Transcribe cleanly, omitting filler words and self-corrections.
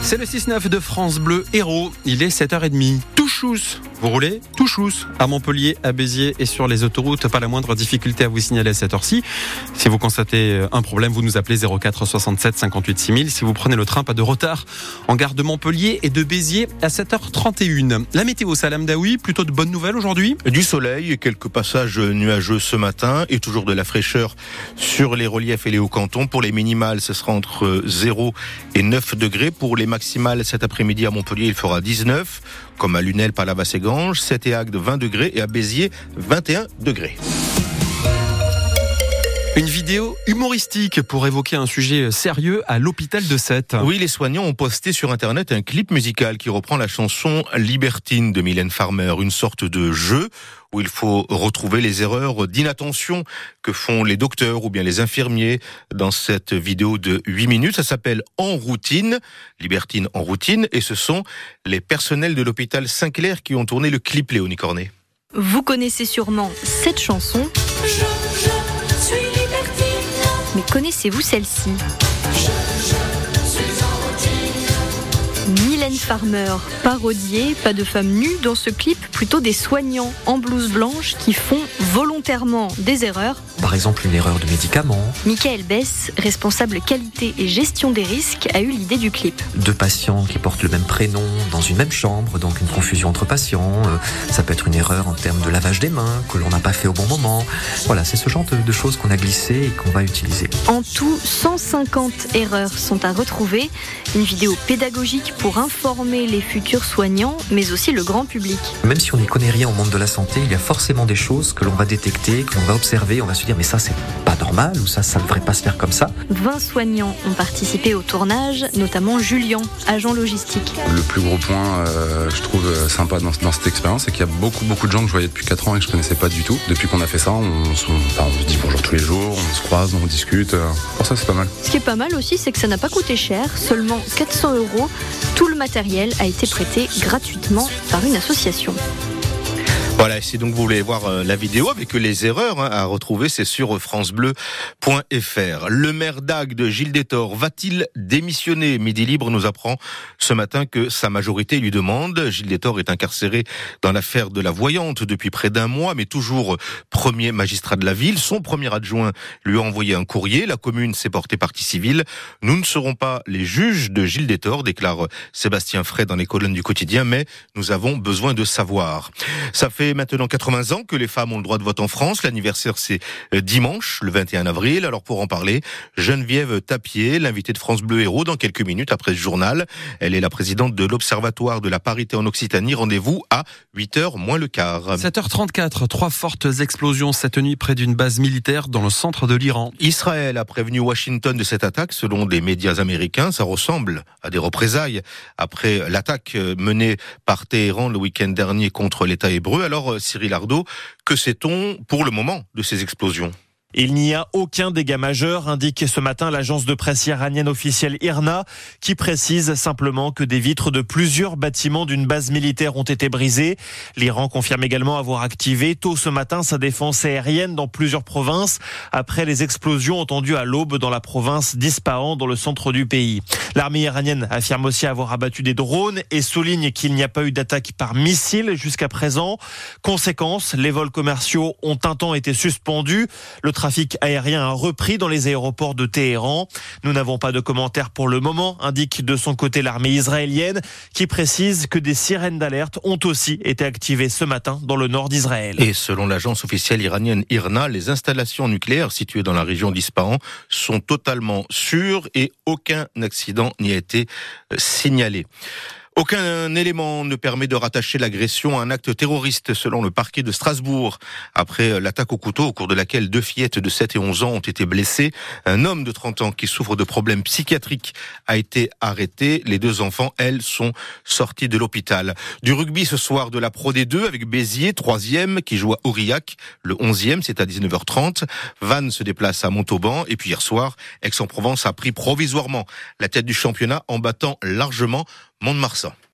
C'est le 6-9 de France Bleu Hérault. Il est 7h30. Touchous. Vous roulez Touchous. À Montpellier, à Béziers et sur les autoroutes. Pas la moindre difficulté à vous signaler à cette heure-ci. Si vous constatez un problème, vous nous appelez 04 67 58 6000. Si vous prenez le train, pas de retard en gare de Montpellier et de Béziers à 7h31. La météo, Salam Daoui, plutôt de bonnes nouvelles aujourd'hui. Du soleil et quelques passages nuageux ce matin et toujours de la fraîcheur sur les reliefs et les hauts cantons. Pour les minimales, ce sera entre 0 et 9 degrés. Pour les maximales, cet après-midi à Montpellier, il fera 19, comme à Lunel, Palavas et Ganges, 7 et Agde, 20 degrés et à Béziers, 21 degrés. Une vidéo humoristique pour évoquer un sujet sérieux à l'hôpital de Sète. Oui, les soignants ont posté sur Internet un clip musical qui reprend la chanson Libertine de Mylène Farmer, une sorte de jeu où il faut retrouver les erreurs d'inattention que font les docteurs ou bien les infirmiers dans cette vidéo de 8 minutes. Ça s'appelle En routine, Libertine en routine, et ce sont les personnels de l'hôpital Saint-Clair qui ont tourné le clip, Léonie Cornet. Vous connaissez sûrement cette chanson. Je suis libertine. Mais connaissez-vous celle-ci? Mylène Farmer, parodiée, pas de femmes nues dans ce clip, plutôt des soignants en blouse blanche qui font volontairement des erreurs. Par exemple, une erreur de médicament. Michael Bess, responsable qualité et gestion des risques, a eu l'idée du clip. Deux patients qui portent le même prénom dans une même chambre, donc une confusion entre patients. Ça peut être une erreur en termes de lavage des mains, que l'on n'a pas fait au bon moment. Voilà, c'est ce genre de choses qu'on a glissées et qu'on va utiliser. En tout, 150 erreurs sont à retrouver. Une vidéo pédagogique pour informer les futurs soignants, mais aussi le grand public. Même si on n'y connaît rien au monde de la santé, il y a forcément des choses que l'on va détecter, que l'on va observer, on va se dire mais ça c'est pas normal ou ça ne devrait pas se faire comme ça. 20 soignants ont participé au tournage, notamment Julien, agent logistique. Le plus gros point je trouve sympa dans cette expérience, c'est qu'il y a beaucoup de gens que je voyais depuis 4 ans et que je connaissais pas du tout. Depuis qu'on a fait ça, on se dit bonjour tous les jours, on se croise, on discute. Pour ça c'est pas mal. Ce qui est pas mal aussi, c'est que ça n'a pas coûté cher, seulement 400 €. Tout le matériel a été prêté gratuitement par une association. Voilà, si donc vous voulez voir la vidéo avec les erreurs à retrouver, c'est sur francebleu.fr. Le maire d'Agde, Gilles Détor, va-t-il démissionner? Midi Libre nous apprend ce matin que sa majorité lui demande. Gilles Détor est incarcéré dans l'affaire de la voyante depuis près d'1 mois, mais toujours premier magistrat de la ville. Son premier adjoint lui a envoyé un courrier. La commune s'est portée partie civile. Nous ne serons pas les juges de Gilles Détor, déclare Sébastien Frey dans les colonnes du quotidien, mais nous avons besoin de savoir. Ça fait maintenant 80 ans que les femmes ont le droit de vote en France. L'anniversaire, c'est dimanche, le 21 avril. Alors pour en parler, Geneviève Tapier, l'invitée de France Bleu Hérault, dans quelques minutes après ce journal. Elle est la présidente de l'Observatoire de la parité en Occitanie. Rendez-vous à 8h moins le quart. 7h34, 3 fortes explosions cette nuit près d'une base militaire dans le centre de l'Iran. Israël a prévenu Washington de cette attaque. Selon des médias américains, ça ressemble à des représailles après l'attaque menée par Téhéran le week-end dernier contre l'État hébreu. Alors Cyril Ardo, que sait-on pour le moment de ces explosions ? Il n'y a aucun dégât majeur, indique ce matin l'agence de presse iranienne officielle IRNA, qui précise simplement que des vitres de plusieurs bâtiments d'une base militaire ont été brisées. L'Iran confirme également avoir activé tôt ce matin sa défense aérienne dans plusieurs provinces, après les explosions entendues à l'aube dans la province d'Ispahan, dans le centre du pays. L'armée iranienne affirme aussi avoir abattu des drones et souligne qu'il n'y a pas eu d'attaque par missile jusqu'à présent. Conséquence, les vols commerciaux ont un temps été suspendus. Le trafic aérien a repris dans les aéroports de Téhéran. Nous n'avons pas de commentaires pour le moment, indique de son côté l'armée israélienne, qui précise que des sirènes d'alerte ont aussi été activées ce matin dans le nord d'Israël. Et selon l'agence officielle iranienne IRNA, les installations nucléaires situées dans la région d'Ispahan sont totalement sûres et aucun accident n'y a été signalé. Aucun élément ne permet de rattacher l'agression à un acte terroriste selon le parquet de Strasbourg. Après l'attaque au couteau au cours de laquelle 2 fillettes de 7 et 11 ans ont été blessées, un homme de 30 ans qui souffre de problèmes psychiatriques a été arrêté. Les 2 enfants, elles, sont sorties de l'hôpital. Du rugby ce soir de la Pro D2 avec Béziers, 3e, qui joue à Aurillac. Le 11e, c'est à 19h30. Vannes se déplace à Montauban. Et puis hier soir, Aix-en-Provence a pris provisoirement la tête du championnat en battant largement Mont-de-Marsan.